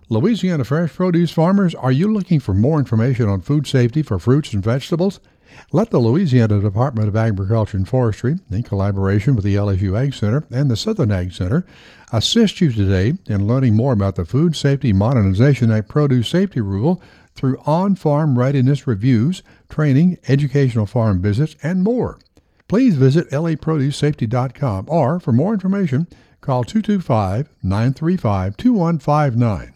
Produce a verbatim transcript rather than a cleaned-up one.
Louisiana fresh produce farmers, are you looking for more information on food safety for fruits and vegetables? Let the Louisiana Department of Agriculture and Forestry, in collaboration with the L S U Ag Center and the Southern Ag Center, assist you today in learning more about the Food Safety Modernization Act Produce Safety Rule through on-farm readiness reviews, training, educational farm visits, and more. Please visit L A produce safety dot com or, for more information, call two two five, nine three five, two one five nine.